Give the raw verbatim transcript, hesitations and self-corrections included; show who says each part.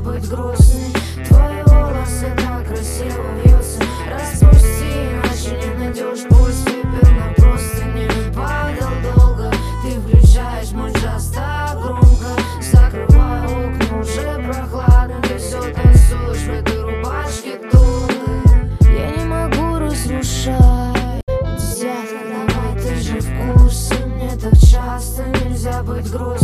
Speaker 1: быть грустной. Твои волосы так красиво вьются. Распусти, иначе не найдешь пульс. Выпил на простыни, падал долго. Ты включаешь мой джаз так громко. Закрываю окна, уже прохладно. Ты все танцуешь в этой рубашке долго. Я не могу разрушать. Детка, давай, ты же в курсе. Мне так часто нельзя быть грустной.